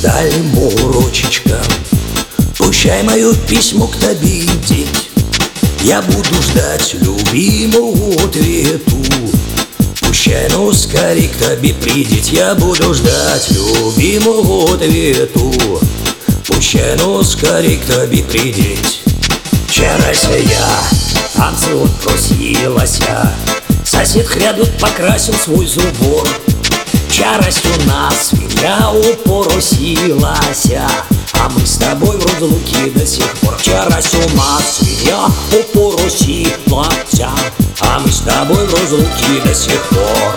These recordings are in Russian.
дальним урочечкам. Пущай мое письмо к тебе идеть, я буду ждать любимого ответу. Пущай, ну скорей к тебе придет, я буду ждать любимого ответу. Пущай, ну скорей к тебе придет. Вчерася я танцевать просилася, сосед гряду покрасил свой зубор. Вчерась у нас свинья упоросилася, а мы с тобой в разлуке до сих пор. Вчерась у нас свинья упоросилася, а мы с тобой в разлуке до сих пор.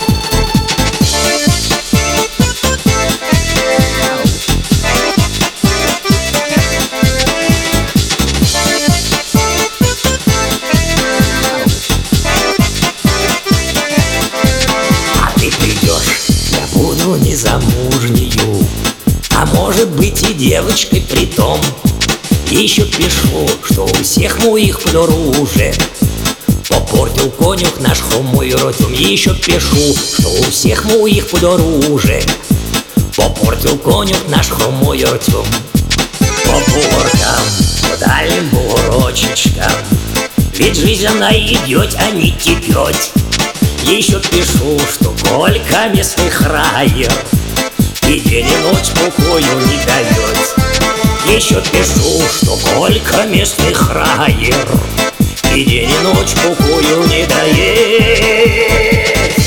Незамужнюю, а может быть и девочкой притом. Еще пишу, что у всех моих подружек попортил конюх наш хромой ротом. Еще пишу, что у всех моих подружек попортил конюх наш хромой ротом. По поркам, по дальним бурочечкам, ведь жизнь она идет, а не текет. Еще пишу, что Колька местный храер и день и ночь покою не дает. Еще пишу, что Колька местный храер и день и ночь покою не дает.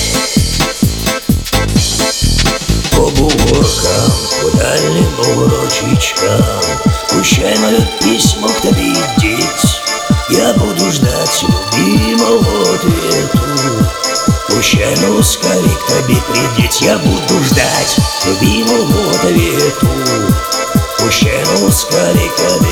По бугоркам, по дальним бурочечкам, пущай мое письмо к тебе идти, я буду ждать любимого ответу. Пущай, ну скорей к тебе придет, я буду ждать любимого ответу. Пущай, ну скорей к тебе